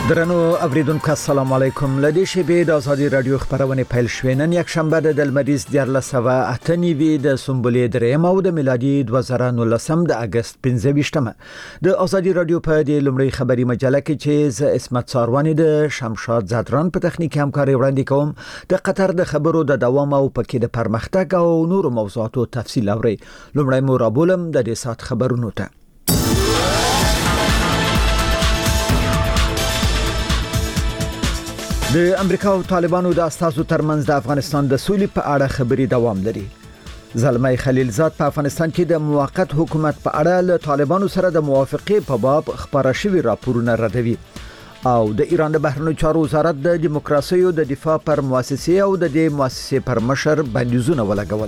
درنو اوریدونکو السلام علیکم. لدی شبې د ازادي رادیو خبرونه پیل شوې. نن یک شنبه د لمریز 1498 د سنبلې درېم او د میلادي 2019 د اگست 15مه د ازادي رادیو په د لمړی خبري مجله کې چې ز اسمت ساروانی د شمشاد زادران په تخنیکی همکاري وړاندې کوم. د قطر د خبرو د دوام او پکې د پرمختګ او نور موضوعاتو تفصیل اوري. لمړی مو رابولم د دې سات خبرونو ته. د امریکا او طالبانو د استازو ترمنځ د افغانستان د سولې په اړه خبري دوام لري. زلمی خلیلزاد په افغانستان کې د موقت حکومت په اړه له طالبانو سره د موافقې په باب خبره شوی راپورونه ردوي. او د ایران د بهرنیو چارو وزارت د دیموکراسي او د دفاع پر مؤسسې او د دې مؤسسې پر مشر بندیزونه ولګول.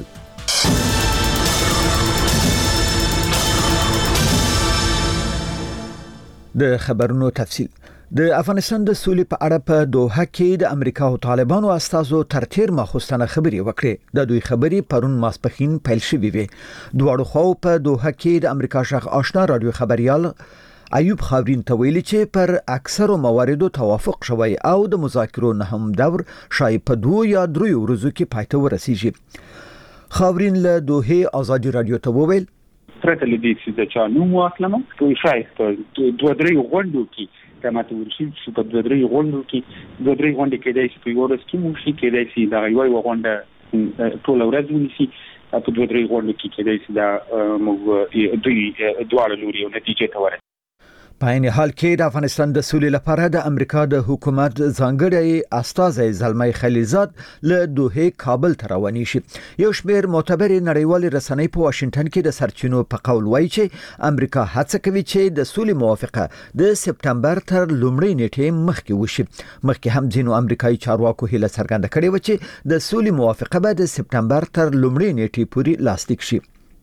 د خبرونو تفصیل. د افغانستان د سولې په اړه په دوحه کې د امریکا او طالبانو استازو تر تیر ماخوستنه خبري وکړې. د دوی خبري پرون ماسپخین پیل شوې وي. دواړو خو په دوحه کې د امریکا شغ آشنا رادیو خبريال ایوب خاورین ته ویلي چې پر اکثرو مواردو توافق شوی او د مذاکرو نه هم دور شاید په 2 یا 3 ورځو کې پای ته ورسیږي. خاورین له دوحه ازادي رادیو ته وویل پرته لدې چې د چانو واکلمه کوي شاید په 2-3 غونډو کې کماته ورشي چې په 2-3 غونډو کې 2-3 غونډې کې دای شي په ورځ کې مو شي کې دای شي دا یو غونډه ټول ورځ ونیسي په 2-3 غونډو کې دای شي دا موږ دوی دواړه لوري او نتیجې ته ورسېږي. په عین حال کې د افغانستان د سولې لپاره د امریکا د حکومت ځانګړی استازی زلمی خلیلزاد له دوحه کابل ته رواني شي. یو شمېر معتبر نړیوال رسنۍ په واشنگټن کې د سرچینو په قول وایي چې امریکا هڅه کوي چې د سولې موافقه د سپټمبر تر لومړۍ نیټې مخکې وشي. مخکې هم ځینو امریکایي چارواکو هیله څرګنده کړې و چې د سولې موافقه به د سپټمبر تر لومړۍ نیټې پورې لاسلیک شي.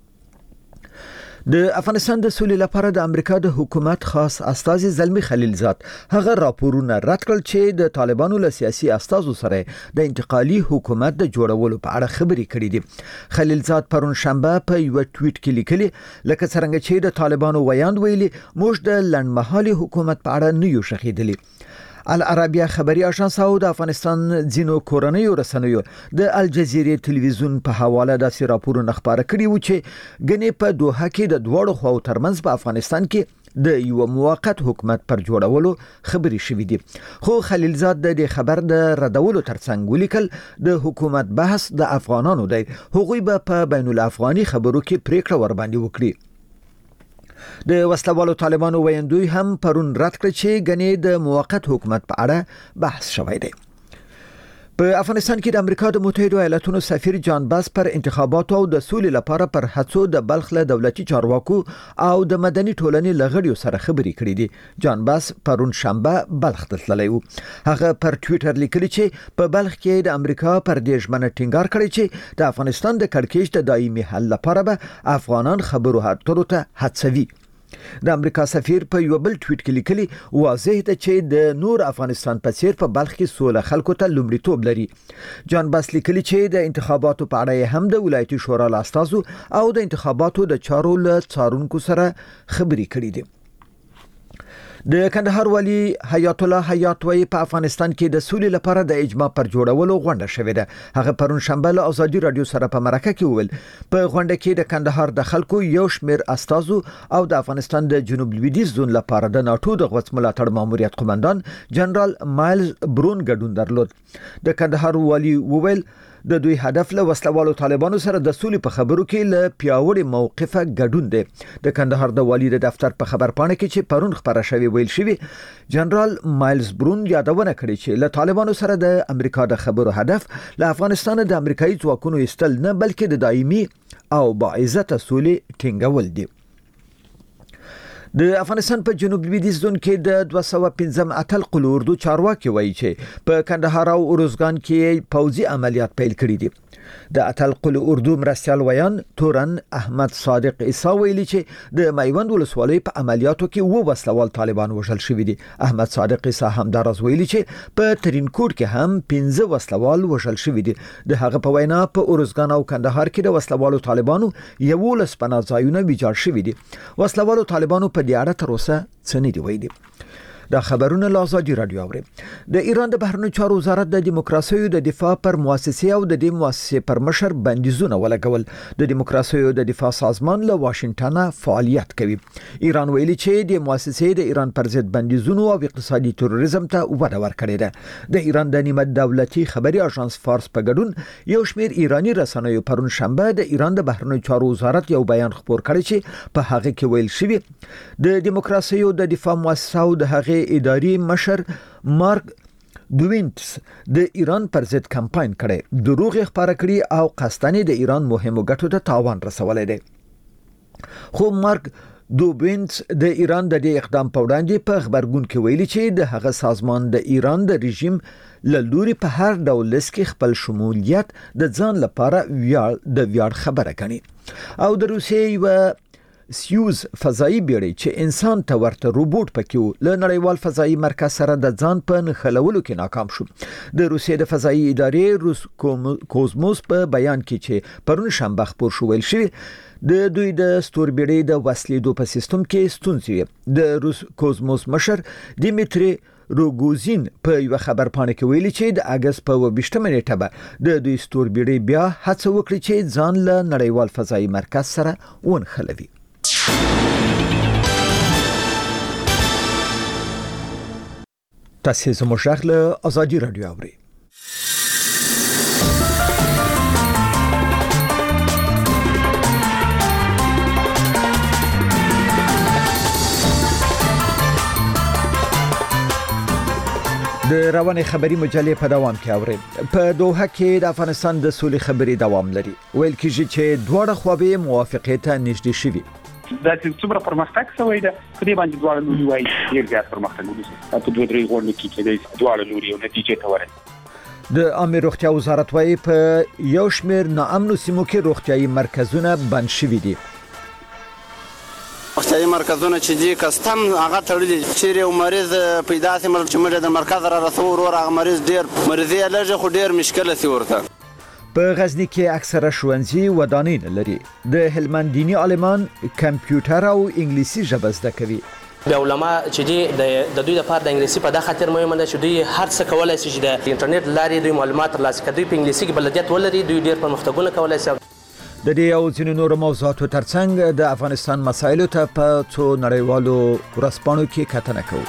د افغانستان د سولې لپاره د امریکا د حکومت خاص استازي زلمی خلیلزاد هغه راپورونه رد کړل چې د طالبانو له سیاسي استازو سره د انتقالي حکومت د جوړولو په اړه خبري کړې دي. خلیلزاد پرون شنبه په یو ټویټ کې لیکلي لکه څنګه چې د طالبانو ویاند ویلي موږ د لنډمهالي حکومت په اړه نه یو شخېدلی. العربیه خبري اژانس او د افغانستان ځینو کورنیو رسنیو د الجزیرې ټلویزیون په حواله د راپورونو خبره کړي و چې غني په دوحه کې د دوړو خو ترمنځ په افغانستان کې د یو موقت حکومت پر جوړولو خبري شوې دي. خو خلیلزاد د خبر د ردولو ترڅنګ ولیکل د حکومت بحث د افغانانو دی. هغوی به په بین الافغاني خبرو کې پریکړه ور باندې وکړي. د وسلوالو طالبانو ویندوی هم پرون رد کړ چې غني د موقت حکومت په اړه بحث شوی دی. په افغانستان کې د امریکا د متحده ایالاتونو سفیر جان باس پر انتخاباتو او د سولې لپاره پر هڅو د بلخ له دولتي چارواکو او د مدني ټولنې لغړیو سره خبري کړې دي. جان باس پرون شنبه بلخ ته تللی و. هغه پر ټویټر لیکلی چې په بلخ کې د امریکا پر دې ژمنه ټینګار کړی چې د افغانستان د کړکېچ د دایمي حل لپاره به افغانان خبرو اترو ته هڅوي. د امریکا سفیر په یو بل ټویټ کې لیکلي واضح ده چې د نور افغانستان په څیر په بلخ کې سوله خلکو ته لومړیتوب لري. جان باس لیکلي چې د انتخاباتو په اړه هم د ولایتي شورا لاستازو او د انتخاباتو د چارو له څارونکو سره خبري کړې دي. د کندهار والی حیات الله حیات وی په افغانستان کې د سولې لپاره د اجماع پر جوړولو غونډه شوې ده. هغه پرون شنبه له ازادي رادیو سره په مرکه کې وویل په غونډه کې د کندهار د خلکو یو شمېر استازو او د افغانستان د جنوب لویدیځ زون لپاره د ناتو د غوڅ ملاتړ ماموریت قومندان جنرال مایلز برون ګډون درلود. د کندهار والی وویل د دوی هدف له وسلوالو طالبانو سره د سولې په خبرو کې له پیاوړي موقفه ګډون دی. د کندهار د والی د دفتر په خبرپاڼه کې چې پرون خبره شوی ویل شوی جنرال مایلز برون یادونه کړې چې له طالبانو سره د امریکا د خبرو هدف له افغانستان د امریکایي ځواکونو ایستل نه بلکې د دایمي او باعزته سولې ټینګول دي. د افغانستان په جنوب لویدیځ زون کې د 215 اتل قل اردو چارواکي وایي چې په کندهار او اروزګان کې پوځي عملیات پیل کړي دي. د اتل قل اردو مرستيال ویان تورن احمد صادق عیسی ویلي چې د میوند ولسوالۍ په عملیاتو کې و وسلوال طالبان وژل شوی دي. احمد صادق عیسی هم دراز ویلي چې په ترینکوټ کې هم 15 وسلوال وژل شوی دي. د هغه په وینا په اروزګان او کندهار کې د وسلوالو طالبانو 11 پناه ځایونه ویجاړ شوی دي. وسلوالو طالبانو په دې اړه تر اوسه څه نه دی ویلي. د خبرونو له ازادي رادیو اوري. د ایران د بهرنیو چارو وزارت د دیموکراسي او د دفاع پر مؤسسه او د دې مؤسسه پر مشر بندیزونه ولګول. د دیموکراسي او د دفاع سازمان له واشنگټن فعالیت کوي. ایران ویلي چې د مؤسسه د ایران پر ضد بندیزونه او اقتصادي تروریزم ته وده ورکړې ده. د ایران د نیمه دولتي خبري اژانس فارس په ګډون یو شمېر ایرانی رسنیو پرون شنبه د ایران د بهرنیو چارو وزارت یو بیان خپور کړی چې په هغه کې ویل شوی د دیموکراسي او د دفاع مؤسسه او د هغه اداري مشر مارک دوینټس د ایران پر ضد کمپاین کړي، دروغ خبره کړي او قصداً د ایران مهمو ګټو ته تاوان رسولای دی. خو مارک دوینټس د ایران د دې اقدام په وړاندې په خبرګون کې ویلي چې د هغه سازمان د ایران د رژیم لوري په هر ډول لسکې خپل شمولیت د ځان لپاره ویاړ خبره کوي او د روسیې و سیوز فضایی بیړۍ چې انسان ته ورته روبوټ پکې له نړیوال فضایی مرکز سره د ځان په نښلولو کې ناکام شو. د روسیې د فضایی ادارې روس کوزموس په بیان کې چې پرون شنبه خبر شو ویل شوی د دوی د ستوربیړۍ د وسلیدو په سیستم کې ستونزې. د روس کوزموس مشر دیمیتری روګوزین په یو خبر پاڼه کې ویلي چې د اگست په 28 نیټه به د دوی ستوربیړۍ بیا هڅه وکړي چې ځان له نړیوال فضایی مرکز سره ونښلوي. تاسو زموږ غږ له ازادي رادیو اورئ. د رواني خبري مجلې په دوام کې اورئ. په دوحه کې د افغانستان د سولې خبري دوام لري. ویل کېږي چې دواړه خواوې موافقه ته نږدې شوي. دا چې څومره پرمختګ شوی دی په دې باندې دواړه لوري وايي ډېر زیات پرمختګ وشو. په دوه درې غونډو کې چې دواړه لوري یو نتیجې ته ورسېدل. د عامه روغتیا وزارت وايي په یو شمېر ناامنو سیمو کې روغتیايي مرکزونه بند شوي دي. روغتیايي مرکزونه چې دي کستم هغه تړلي چې یو مریض پیدا سي چې موږ د مرکز را رسو ور هغه مریض ډېر مرضی لږه خو ډېر مشکل سي ورته. په غزنی کې اکثره ښوونځي ودانۍ لري. د هلمند دینی عالمان کمپیوټر او انګلیسي ژبه زده کوي. د علما چې د دوی لپاره د انګلیسي په دغه خاطر مهمه ده چې دوی هر څه کولای شي چې د انټرنیټ لارې دوی معلومات ترلاسه کړي. په انګلیسي کې بلدیت ولري، دوی ډېر پرمختګونه کولای شي. د دې او ځینو نورو موضوعاتو ترڅنګ د افغانستان مسایلو ته په څو نړیوالو ورځپاڼو کې کتنه کوو.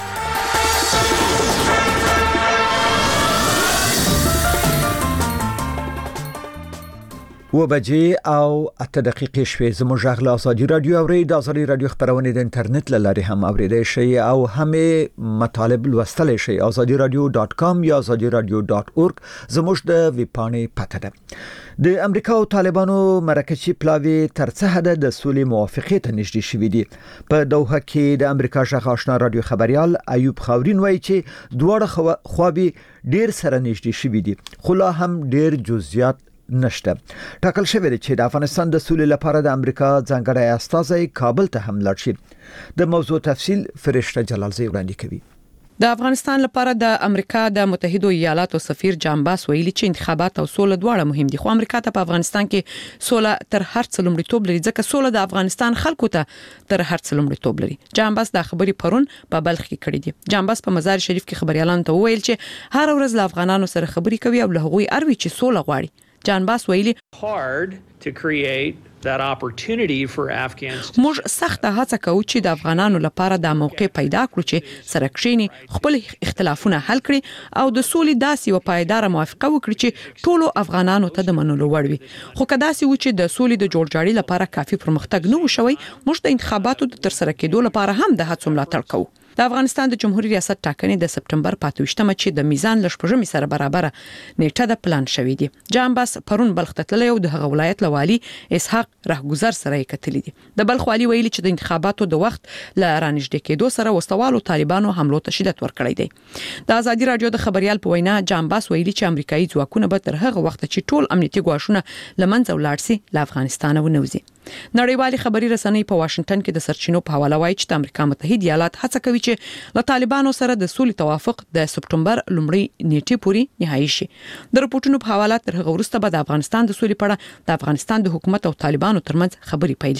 و بجې او 8 دقیقې شوې. زموږ غږ له ازادي رادیو اورئ. د ازادي رادیو خبرونه د انټرنیټ له لارې هم اوریدای شئ او هم مطالب لوستلی شئ. azadiradio.com یا azadiradio.org زموږ د ویب پاڼې پته ده. د امریکا او طالبانو مرکزی پلاوی تر څه حد د سولې موافقه ته نږدې شوي دي. په دوحه کې د امریکا غږ آشنا رادیو خبريال ایوب خاورین وایي چې دواړه خواوې ډیر سره نږدې شوي دي، خو لا هم ډیر جزئیات نشته. ټاکل شوی دی چې د افغانستان د سولې لپاره د امریکا ځانګړی استازی کابل ته هم لاړ شي. د موضوع تفصیل فرشته جلالزی وړاندې کوي. د افغانستان لپاره د امریکا د متحده ایالاتو سفیر جان باس ویلي چې انتخابات او سوله دواړه مهم دي، خو امریکا ته په افغانستان کې سوله تر هر څه لومړیتوب لري، ځکه سوله د افغانستان خلکو ته تر هر څه لومړیتوب لري. جان باس دا خبري پرون په بلخ کې کړې دي. جان باس په مزار شریف کې خبريالانو ته ویل چې هر ورځ له افغانانو سره خبري کوي او له هغوی اروي چې سوله غواړي. جان باس ویلي hard to create that opportunity for Afghans. موږ سخت هڅه کوو چې د افغانانو لپاره د موقع پیدا کړو چې سره کښینی خپل اختلافونه حل کړي او د سولې داسې او پایدار موافقه وکړي چې ټولو افغانانو ته د منلو وړ وي. خو کدا سي و چې د سولې د جوړجاړي لپاره کافي پرمختګ نه وشوي، موږ د انتخاباتو د ترسره کېدو لپاره هم د هڅو ملاتړ کوو. د افغانستان د جمهوریت ریاست ټاکنې د سپټمبر 28مه چې د میزان لشپږمې سره برابر نیټه د پلان شوې دي. جان باس پرون بلخ ته تللی او د هغه ولایت لوالي اسحاق رهګذر سره یې کتلې دي. د بلخ والي ویلي چې د انتخاباتو د وخت ل رانږدې کېدو سره وسوالو طالبانو حملو ته شدت ورکړی دی. د ازادي رادیو د خبريال په وینا جان باس ویلي چې امریکایي ځواکونه به تر هغه وخت چې ټول امنیتي ګواښونه لمنځه ولاړ شي له افغانستان ونوځي. نړیوالې خبري رسنۍ په واشنگټن کې د سرچینو په حواله وایي چې د امریکا متحده ایالات هڅه کوي چې له طالبانو سره د سولې توافق د سپټمبر لومړۍ نیټې پورې نهایی شي. د رپورټونو په حواله تر هغه وروسته به د افغانستان د سولې په اړه د افغانستان د حکومت او طالبانو ترمنځ خبري پیل شي.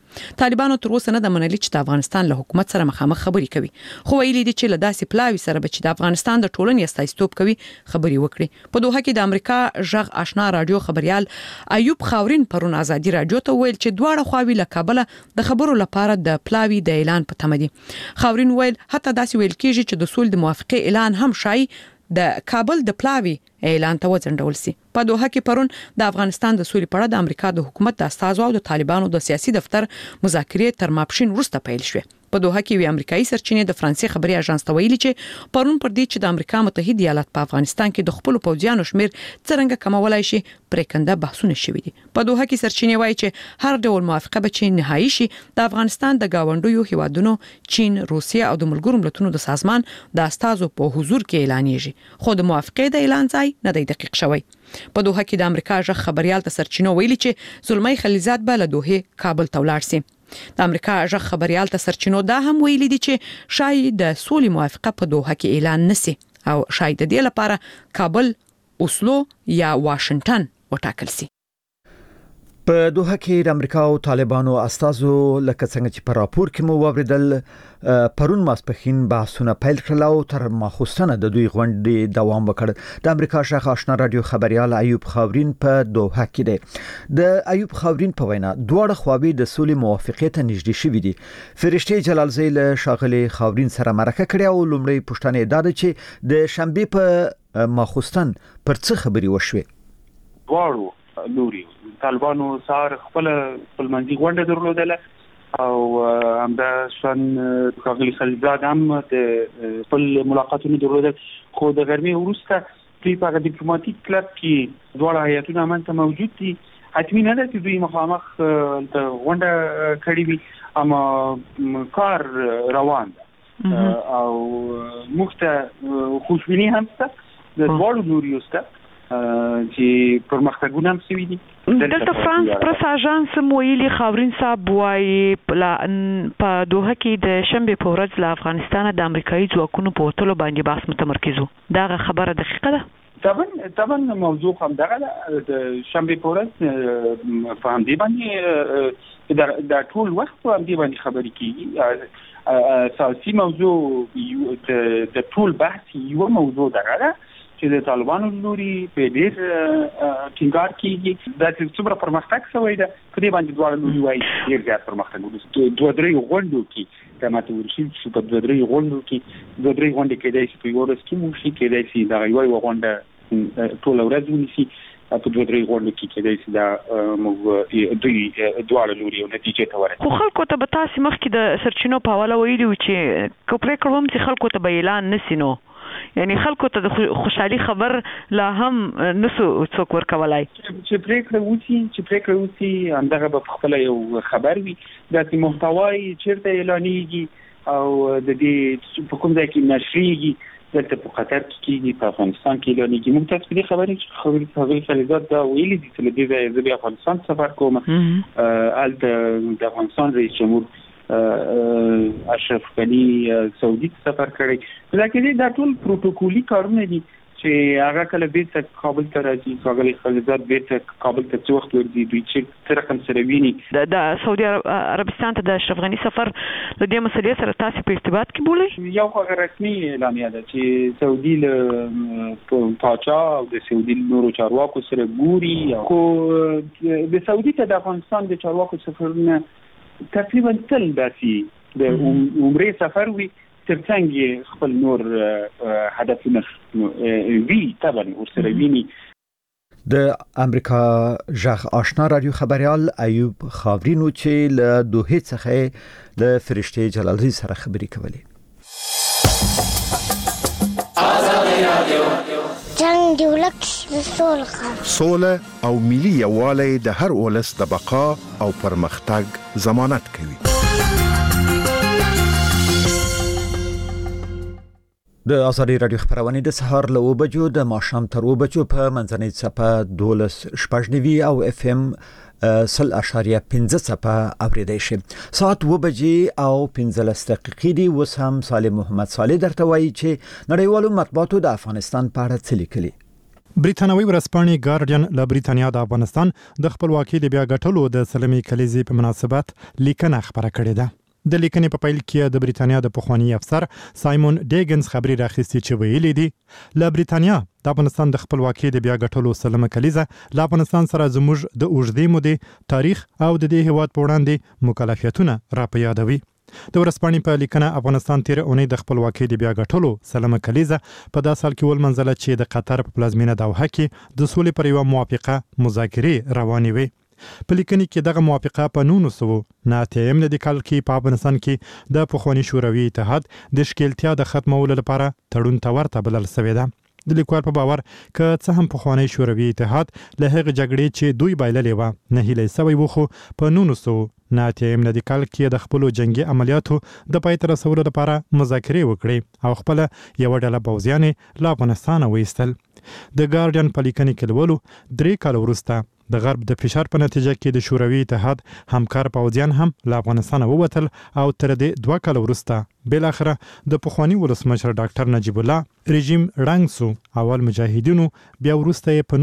طالبانو تر اوسه نه د منلي چې د افغانستان له حکومت سره مخامخ خبرې کوي، خو ویلي دي چې له داسې پلاوي سره به چې د افغانستان د ټولنې استایستوب کوي خبرې وکړي. په دوحه کې د امریکا ژغ آشنا رادیو خبريال ایوب خاورین پرون ازادي رادیو ته ویل چې دواړه خواوی له کابل د خبرو لپاره د پلاوي د اعلان په تمه دي. خاورین ویل حتی داسې ویل کیږي چې د سولې د موافقه اعلان هم شای د کابل د پلاوي اعلان ته وځنډول سي. په دوحه کې پرون د افغانستان د سولې په اړه د امریکا د حکومت د استازو او د طالبانو د سیاسي دفتر مذاکرې تر ماپښین وروسته پیل شوه. په دوحه کې وی امریکایي سرچینې د فرانسې خبري اژانس ته ویلي چې پرون پر دې چې د امریکا متحده ایالات په افغانستان کې د خپل پوځیانو شمیر څنګه کمولای شي پریکنده بحثونه شوي دي. په دوحه کې سرچینې وایي چې هر ډول موافقه به چې نهایی شي د افغانستان د گاونډیو هیوادونو چین، روسیه او د ملګرو ملتونو د سازمان د استازو په حضور کې اعلانېږي، خو د موافقې د اعلان ځای نه دی دقیق شوی. په دوحه کې د امریکا ژغ خبريال ته سرچینو ویلي چې زلمی خلیزات به له دوحه کابل ته ولاړ سي. د امریکا ژغ خبريال ته سرچینو دا هم ویلي دي چې شاید د سولې موافقه په دوحه کې اعلان نشي او شاید د دې لپاره کابل، اوسلو یا واشنگټن وټاکل سي. په دوحه کې د امریکا او طالبانو استازو لکه څنګه چې په راپور کې مو واوریدل پرون ماسپخین بحثونه پیل کړل او تر ماخوستنه د دوی غونډې دوام وکړ. د امریکا ژغ آشنا رادیو خبريال ایوب خاورین په دوحه کې دی. د ایوب خاورین په وینا دواړه خواوې د سولې موافقې ته نږدې شوې دي. فرشته جلالزی له شاغلي خاورین سره مرکه کړې او لومړی پوښتنه دا ده چې د شنبه په ماخوستن پر څه خبري وشوي. واړو لوري طالبانو سار خپل منځي غونډه درلودله او همدا شان کاغلی خلیزاد هم د خپل ملاقاتونه درلودل، خو د ګرمي وروسته په ډیپلوماټیک کلب کې دواړه هیئتونه همالته موجود دي. حتمی نه ده چې دوی مخامخ د غونډه کړې وي، اما کار روان ده او موږ ته خوشبیني هم شته د دواړو لوریو څخه چې پرمختګونه هم شوي دي. دلته فرانس پرس اژانس مویلی خاورین صاحب وایي په دوحه کې د شنبه په ورځ له افغانستان د امریکایي ځواکونو په وټلو باندې بحث متمرکز وو. دا خبره دقیقه ده؟ طبعا موضوع هم دغه د شنبه په ورځ په همدې باندې د ټول وخت په همدې باندې خبرې کیږي. اساسي موضوع د ټول بحث یو موضوع دغه چې د طالبانو لوري په ډیر ټینګار کیږي دا چې څومره پرمختګ شوی ده په دې باندې دواړه لوري وایي ډیر زیات پرمختګ وشو. دوه درې غونډو کې کماته ورشي چې په دوه درې غونډو کې کېدای شي په یو ورځ کې مو شي کېدای شي دا یو غونډه ټول ورځ ونیسي په دوه درې غونډو کې کېدای شي دا موږ دوی دواړه لوري نتیجې ته ورسېږي. خو خلکو ته به تاسو مخکې د سرچینو په حواله ویلي چې کوپرې کوم چې خلکو ته به اعلان نسینو، یعنی خلکو ته د خوشحالي خبر لا هم نسو څوک ورکولای چې پریکړه وسی همدغه په خپل یو خبر وي د محتوای چیرته اعلانېږي او د دې په کوم ځای کې نشریږي، دلته په قطر کې په افغانستان کې اعلانېږي. موږ تاسو په دې خبرې خلیزات دا ویلي دي چې د دې ځای افغانستان سفر کوم د افغانستان رئیس جمهور اشرف غنی سعودي سفر کړی. ځکه دا ټول پروتوکولي کارونه دي چې هغه کله بیرته کابل ته راځي، کاغلی خلیزات بیرته کابل ته څو وخت ورځي، دوی چې رقم سره ویني. د سعودي عربستان ته د اشرف غنی سفر د دې مسلې سره تاسو په ارتباط کې بولئ؟ یو هغه رسمي اعلامیه ده چې سعودي له پاچا او د سعودي نورو چارواکو سره ګوري. خو د سعودي ته د افغانستان د چارواکو سفرونه تقریبا تل داسې د عمرې سفر وي، ترڅنګ خپل نور هدفونه وی طبعا ورسره ویني. د امریکا ژغ آشنا رادیو خبريال ایوب خاورینو چې له دوحه څخه د فرشته جلالزی سره خبرې کولې. جنگ دی ولک سوله او ملي یووالی د هر ولس د بقا او پرمختګ ضمانت کوي. د ازادي رادیو خبرونه د سهار له 9 بجو د ماښام تر 9 بجو په منځنۍ صفه 12 او اف ام 0.15 صفه اوریدای شي. ساعت 9 بجې او 15 دقیقې دی. وسام صالح محمد صالح درته وایي چې نړیوالو مطبوعاتو د افغانستان په اړه څه لیکلي. بریټانوي ورځپاڼې ګارډین له بریټانیا د افغانستان د خپلواکۍ د بیا ګټلو د سلمي کلیزې په مناسبت لیکنه خبره کړې ده. د لیکنې په پیل کې د بریټانیا د پخوانی افسر سایمون ډیګنز خبري راخستې چې ویلي دي له بریټانیا د افغانستان د خپلواکۍ د بیا ګټلو سلمه کلیزه له افغانستان سره زموږ د اوږدې مودې تاریخ او د دې هیواد په وړاندې مکلفیتونه راپیادوي. د ورځپاڼې په لیکنه افغانستان تیر اونۍ د خپلواکۍ د بیا ګټلو سلمه کلیزه په داسې حال کې ولمنځله چې د قطر په پلازمینه دوحه کې د سولې پر یوه موافقه مذاکرې روانې وي. په لیکنې کې دغه موافقه په 1989 د کال کې په افغانستان کې د پخوانی شوروي اتحاد د ښکېلتیا د ختمولو لپاره تړون ته ورته بلل شوی ده. د لیکوال په باور که څه هم پخوانی شوروي اتحاد له هغې جګړې چې دوی بایللې وه نهیلی سوی و، خو په 1989 د کال کې د خپلو جنګي عملیاتو د پای ته رسولو لپاره مذاکرې وکړې او خپله یوه ډله پوځیانې له افغانستانه وایستل. د ګارډین په لیکنې کې لولو 3 کال وروسته د غرب د فشار په نتیجه کې د شوروي اتحاد همکار پوځیان هم له افغانستانه ووتل او تر دې 2 کال وروسته بل اخره د پخوانی ولسمشر ډاکټر نجیب الله رژیم ړنګ سو. اول مجاهدینو بیا وروسته په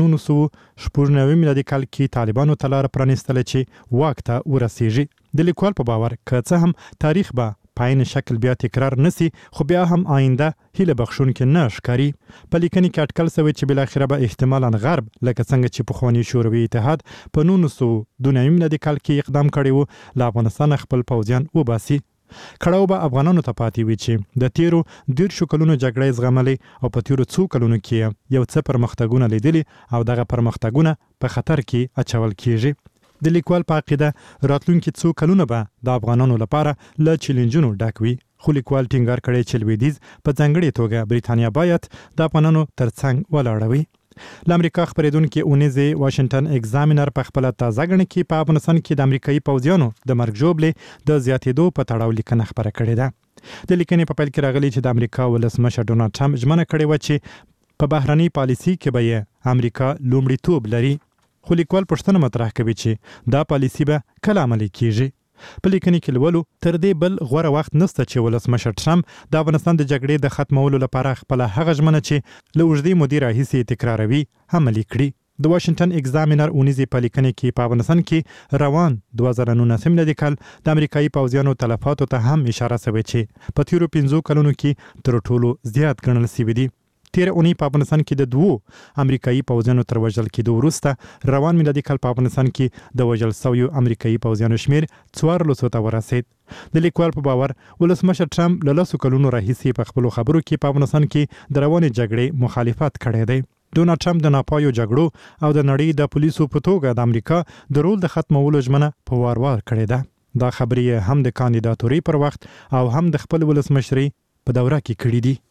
1990 میلادي کال کې طالبانو ته لار پرانیستله چې واک ته ورسیږي. د لیکوال په باور که څه هم تاریخ به پاین شکل بیا تکرار نسی، خو بیا هم آینده هیله بخښونکې نه ښکاري. په لیکنې کې اټکل شوی چې بالاخره به احتمالاً غرب لکه څنګه چې پخوانی شوروي اتحاد په 1992 میلادي کال کې اقدام کړی و له افغانستانه خپل پوځیان وباسي. کړاو به افغانانو ته پاتې وي چې د تیرو 13 کلونو جګړې زغملې او په تیرو 2 کلونو کې یو څه پرمختګونه لیدلي او دغه پرمختګونه په خطر کې اچول کیږي. د لیکوال په عقیده راتلونکي 2 کلونه به د افغانانو لپاره له چیلنجونو ډک وي، خو لیکوال ټینګار کړی چې لویدیځ په ځانګړې توګه بریټانیا باید د افغانانو ترڅنګ ولاړه وي. له امریکا خپرېدونکې اونیزې واشنګټن ایگزامینر په خپله تازه ګڼه کې په افغانستان کې د امریکایي پوځیانو د مرګ ژوبلې د زیاتېدو په تړاو لیکنه خپره کړې ده. د لیکنې په پیل کې راغلي چې د امریکا ولسمشر ډونالډ ټرمپ ژمنه کړې وه چې په بهرنۍ پالیسي کې به یې امریکا لومړیتوب لري، خو لیکوال پوښتنه مطرح کوي چې دا پالیسي به کله عملي کیږي. په لیکنې کې لولو تر دې بل غوره وخت نشته چې ولسمشر ټرمپ د افغانستان د جګړې د ختمولو لپاره خپله هغه ژمنه چې له اوږدې مودې راهیسې تکراروي عملي کړي. د واشنګټن ایگزامینر اونیزې په لیکنې کې په افغانستان کې روان 2019 میلادي کال د امریکایي پوځیانو تلفاتو ته هم اشاره شوې چې په تیرو 5 کلونو کې تر ټولو زیات ګڼل شوي دي. تیر اونۍ په افغانستان کې د 2 امریکایي پوځیانو تر وژل کېدو وروسته روان میلادي کال په افغانستان کې د وژل شویو امریکایي پوځیانو شمیر 1400 ته ورسید. د لیکوال په باور ولسمشر ټرمپ له 10 کلونو راهیسې په خپلو خبرو کې په افغانستان کې د روانې جګړې مخالفت کړی دی. ډونالډ ټرمپ د ناپایو جګړو او د نړۍ د پولیسو په توګه د امریکا د رول د ختمولو ژمنه په وار کړې ده. دا خبرې هم د کاندیداتورۍ پر وخت او هم د خپل ولسمشرۍ په دوره کې کړې دي.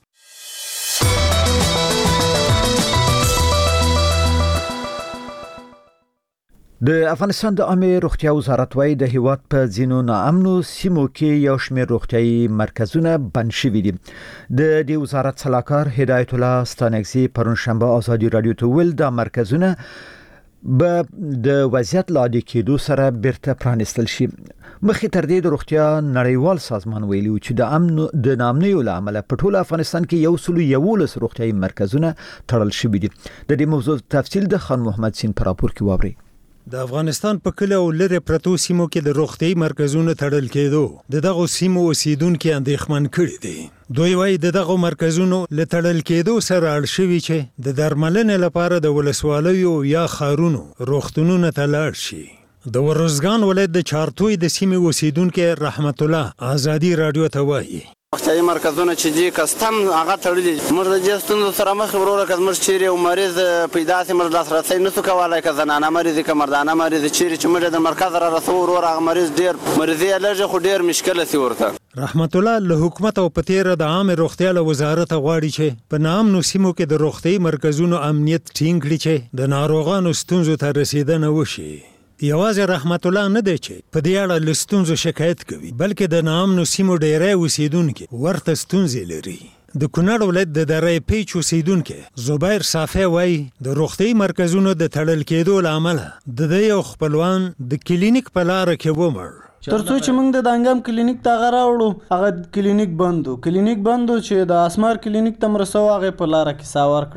د افغانستان د عامه روغتیا وزارت وايي د هیواد په ځینو ناامنو سیمو کې یو شمېر روغتیايي مرکزونه بند شوي دي. د دې وزارت سلاکار هدایت الله ستانکزي پرون شنبه ازادي رادیو ته ویل د مرکزونه به د وضعیت لا عادي کېدو سره بیرته پرانیستل شي. مخکې تر دې د روغتیا نړیوال سازمان ویلي و چې د ناامنیو له امله په ټول افغانستان کې 111 روغتیايي مرکزونه تړل شوي دي. د دې موضوع تفصیل د خان محمد سین پر راپور کې واورئ. د افغانستان په کله او لری پرتو سیمو کې د روغتي مرکزونو تړل کېدو د دغه سیمو اوسیدونکو اندېښمن کړي دي. دوی وايي د دغه مرکزونو له تړل کېدو سره اړ شوي چې د درملنې لپاره د ولسوالیو یا خارونو روغتونونو ته لاړ شي. د ورزګان ولایت د چارتوی د سیمې اوسیدونکو رحمت الله ازادي رادیو ته وايي روغتیايي مرکزونه چې دي کستم هغه تړلي. موږ د دې ستونزو سره مخ وروره که زموږ چیرې یو مریض پیدا سي موږ لاسرسی نشو کولی، که زنانه مریض که مردانه مریض چیرې چې موږ د مرکز را رسو وروره هغه مریض ډېر مریضي یې لږه خو ډېر مشکله سي ورته. رحمت الله له حکومت او په تیره د عامه روغتیا له وزارت غواړي چې په ناامنو سیمو کې د روغتیايي مرکزونو امنیت ټینګ کړي چې د ناروغانو ستونزو ته رسیدنه وشي. یوازې رحمت الله نه دی چې په دې اړه له ستونزو شکایت کوي، بلکې د ناامنو سیمو ډیری اوسیدونکي ورته ستونزې لري. د کونړ ولایت د دره پیچ اوسیدونکي زبیر صافی وايي د روغتیايي مرکزونو د تړل کېدو له امله د یو خپلوان د کلینیک په لاره کې ومړ. ترڅو چې موږ د دانګام کلینیک ته غراوړو هغه کلینیک بندو چې د اسمار کلینیک ته مرسو هغه په لاره کې ساور کړل.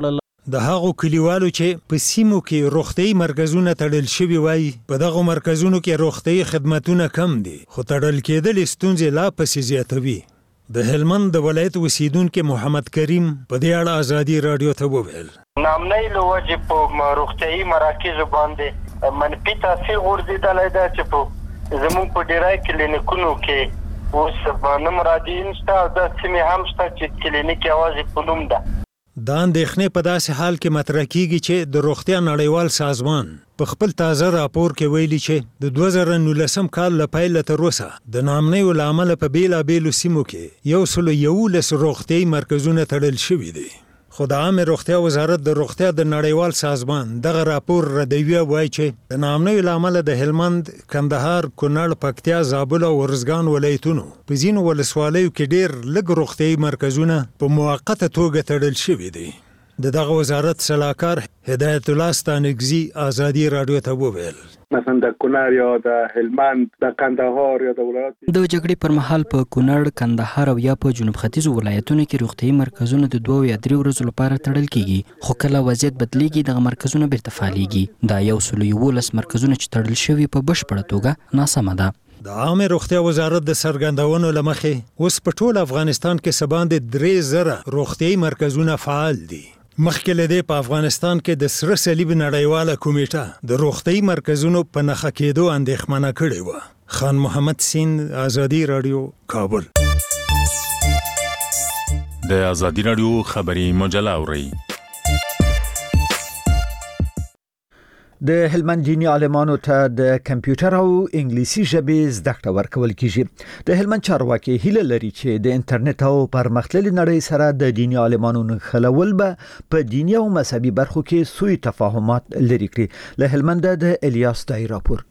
د هغو کلیوالو چې په سیمو کې روغتي مرکزونه تړل شوي وای په دغه مرکزونو کې روغتي خدماتونه کم دي خو تړل کېدل ستونزې لا پسې زیاتوي. د هلمند د ولایت اوسیدونکو محمد کریم په دې اړه ازادي رادیو ته وویل نامنۍ له وجې په روغتیايي مراکزو باندې منفي تاثیر غورځېدلی ده چې په زموږ په ډیری کلینیکونو کې اوس نه مراجعین شته او دا سیمې هم شته چې کلینیک یوازې په نوم ده. دا اندېښنې په داسې حال کې مطرح کیږي چې د روغتیا نړیوال سازمان په خپل تازه راپور کې ویلي چې د 2019 کال له پیله تر اوسه د نامنیو له امله په بیلابیلو سیمو کې 111 روغتیايي مرکزونه تړل شوي دي. خو د عامه روغتیا وزارت د روغتیا د نړیوال سازمان دغه راپور ردوي وایي چې د نامنیو له امله د هلمند، کندهار، کونړ، پکتیا، زابل او ارزګان ولایتونو په ځینو ولسوالیو کې ډېر لږ روغتیايي مرکزونه په موقته توګه تړل شوي دي. دغه وزارت سلاکار هدایت الله ستانکزی ازادي رادیو ته وویل مثلا د کونړ یا د هلمند، د کندهار یا د ولایت د جګړې پر مهال په کونړ، کندهار او یا په جنوب ختیځو ولایتونو کې روغتيایي مرکزونه د 2 یا 3 ورځې لپاره تړل کیږي خو کله وضعیت بدلیږي دغه مرکزونه بیرته فعالیږي. دا 111 مرکزونه چې تړل شوي په بشپړه توګه ناسمه ده. د عامه روغتیا وزارت د سرګندونو لمخې اوس په ټول افغانستان کې سباند 3000 روغتيایي مرکزونه فعال دي. مخکې له دې په افغانستان کې د سره صلیب نړیواله کمیټه د روغتيایي مرکزونو په نښه کېدو اندېښمنه کړې وه. خان محمد سیند، ازادي رادیو، کابل. د ازادي رادیو خبري مجله اورئ. د هلمند دینی عالمانو ته د کمپیوټر او انګلیسي ژبې زده کړه ورکول کیږي. د هلمند چارواکي هیله لري چې د انټرنیټ او پرمختللي نړۍ سره د دینی عالمانو نښلول به په دینی او مذهبي برخو کې سوء تفاهمات لري کړي. له هلمند د الیاس دای راپور.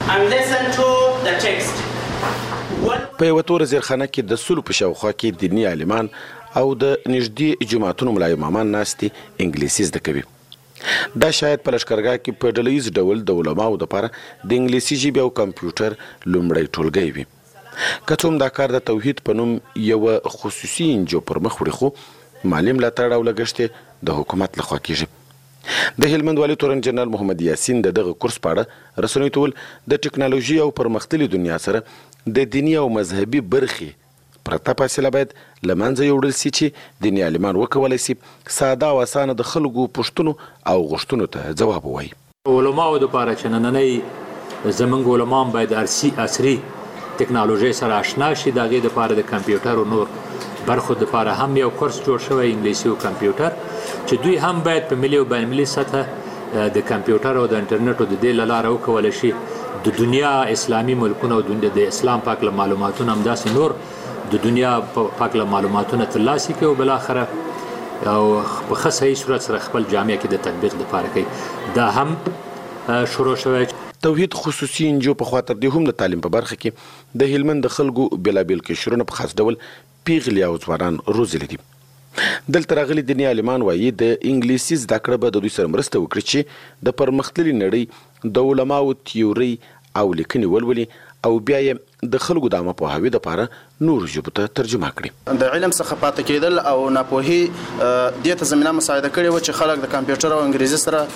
په یو تور زیرخانه کې د سلو په شاوخوا کې دینی عالمان او د نږدې جماعتونو ملا امامان ناستي انګلیسي زده کوي. دا شاید په لشکرګاه کې په ډلهیز ډول د علماو دپاره د انګلیسي ژبې او کمپیوټر لومړی ټولګی وي. که څه هم دا کار د توحید په نوم یوه خصوصي انجو پر مخ وړي خو مالي ملاتړ او لګښت د حکومت لخوا کیږي. د هلمند والي تورن جنرال محمد یاسین دغه کورس په اړه رسنیو ته وویل د ټکنالوژي او پرمختللي دنیا سره د دیني او مذهبي برخې پرته فاصله باید له منځه یوړل سي چې دیني عالمان وکولی سي ساده او اسانه د خلکو پوښتنو او غوښتنو ته ځواب ووایي. علماو دپاره چې نننۍ زموږ علما باید عصري ټکنالوژۍ سره اشنا شي. د هغې دپاره د کمپیوټر او نور برخو دپاره هم یو کورس جوړ شوی انګلیسي او کمپیوټر چې دوی هم باید په ملي او بینالمللي سطحه د کمپیوټر او د انټرنیټ او د دې له لارې وکولی شي د دنیا اسلامي ملکونه او د اسلام پاک له معلوماتونه همداسې نور د دنیا پاک له معلوماتونه ترلاسه کوي او بالاخره او په ښه صحیح صورت سره خپل جامعه کې د تطبیق لپاره کوي. دا هم شروع شوی. توحید خصوصي انجو په خاطر دی هم د تعلیم په برخه کې د هلمند د خلکو بلابل قشرونه په خاص ډول پیغلي او ځوانان روزلي دي. دلته راغلي دیني عالمان وایي د انګلیسي زده کړه به د دوی سره مرسته وکړي چې د پرمختللي نړۍ د علماو تیوري او لیکنې ولولي او بیا یې د خلکو د عامه پوهاوي دپاره نور ژبو ته ترجمه کړي. د علم څخه پاتې کېدل او ناپوهي دې ته زمینه مساعده کړې وه چې خلک د کمپیوټر او انګریزي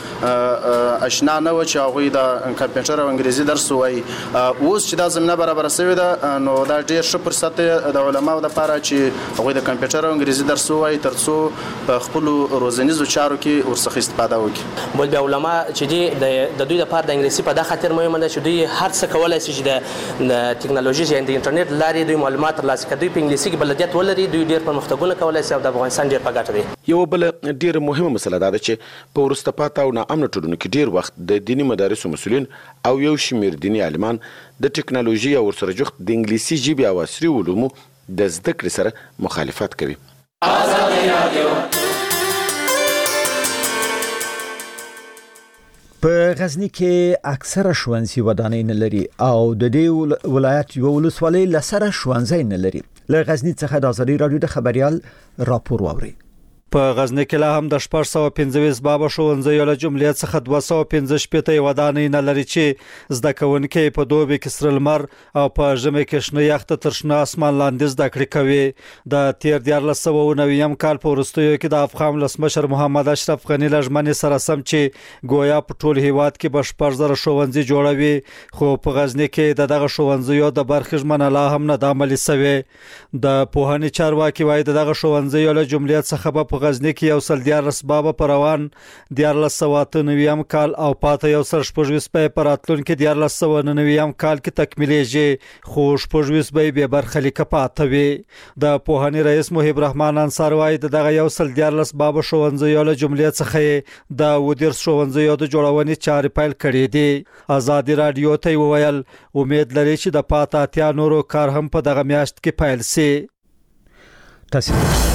سره اشنا نه وه چې هغوی د کمپیوټر او انګریزي درس ووایي. اوس چې دا زمینه برابره سوې ده نو دا ډېر ښه فرصت دی د علماو دپاره چې هغوی د کمپیوټر او انګریزي درس ووایي تر څو په خپلو روزنیزو چارو کې ورڅخه استفاده وکړي. بل بیا علما چې دي د دوی دپاره د انګلیسي په دا خاطر مهمه ده چې دوی هر څه کولی شي چې د ټکنالوژي یعنې د انټرنیټ لارې دوی معلومات ترلاسه کړي. دوی په انګلیسي کې بلدیت ولري دوی ډېر پرمختګونه کولی شي او د افغانستان ډېر په ګټه دی. یوه بله ډېره مهمه مسله دا ده چې په وروسته پاته او ناامنه ټولنو کې ډېر وخت د دیني مدارسو مسؤلین او یو شمېر دیني عالمان د ټکنالوژي او ورسره جوخت د انګلیسي ژبې او عصري علومو د زده کړې سره مخالفت کوي. په غزنی کې اکثره ښوونځي ودانۍ نه لري او د دې ولایت یو ولسوالۍ لسره ښوونځی نه لري. له غزنی څخه د ازادي رادیو د خبريال راپور واوري. په غزنی کې لا هم د 415 بابا ښوونځیو له جملې څخه 215 ودانۍ نه لري چې زده کوونکي په دوبي کې سره لمر او په ژمي کې شنه یخت تر شنه اسمان لاندې زده کړې کوي د تیر 1990 کال په وروستیو کې د افغان ولسمشر محمد اشرف غنی لژمنې سره سم چې ګویا په ټول هیواد کې به 1000 ښوونځي جوړوي خو په غزنی کې دغه ښوونځیو د برخې ژمنه لا هم نه د عملي سوي د پوهنې چارواکي وایي دغه ښوونځیو له جملې څخه په غزنی کې یو سل 14 بابا پر روان 1999 کال او پاته یو سل 16 په راتلونکي 1999 کال کې تکمیلېږي خو 16 به برخلیک پاته وي د پوهنې رئیس محب رحمان انصار وایي دغه یو سل 14 بابا ښوونځیو له جملې څخه د ودیر ښوونځیو د جوړونې چارې پیل کړې دي آزادي رادیو ته وویل امید لري چې د پاته اتیا نورو کار هم په دغه میاشت کې پیل سي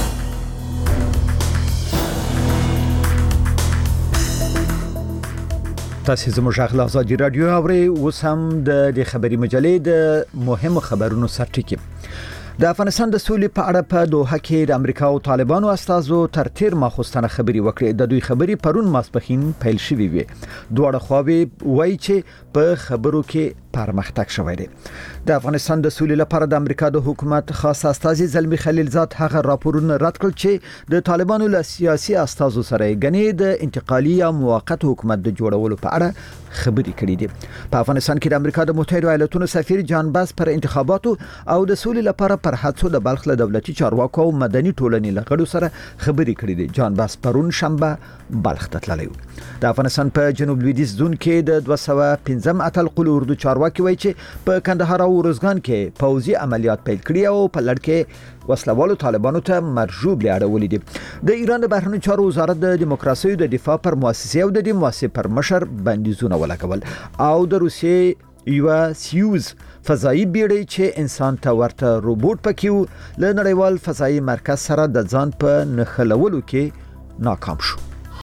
تاسو زموږ غږ آزادي رادیو اورئ اوس هم د خبري مجلې د مهمو خبرونو سرټکی د افغانستان د سولې په اړه په دوحه کې د امریکا او طالبانو استازو تر تیر ماخوستنه خبري وکړې د دوی خبري پرون ماسپخین پیل شوې وي دوه خواوې وایي چې په خبرو کې پرمختګ شوی دی د افغانستان د سولې لپاره د امریکا د حکومت خاص استازي زلمی خلیلزاد هغه راپورونه رد کړل چې د طالبانو له سیاسي استازو سره غني د انتقالي یا موقت حکومت د جوړولو په اړه خبري کړې دي په افغانستان کې د امریکا د متحده ایالاتونو سفیر جان باس پر انتخاباتو او د سولې لپاره پر هڅو د بلخ له دولتي چارواکو او مدني ټولنې له غړو سره خبري کړې دي جان باس پرون شنبه بلخ ته تللی د افغانستان په جنوب لویدیځ زون کې د 215 اتل قل اردو چارواکي وایي چې په کندهار او روزګان کې پوځي عملیات پیل کړي او په لړ کې وسلوالو طالبانو ته مرجوب لاړولې دي د ایران د بهرنیو چارو وزارت د دیموکراسي د دفاع پر مؤسسې او د دې مؤسسې پر مشر بندیزونه ولګول او د روسیې یو سیوز فضایی بیړۍ چې انسان ته ورته روبوټ پکې له نړیوال فضایی مرکز سره د ځان په نښلولو کې ناکام شو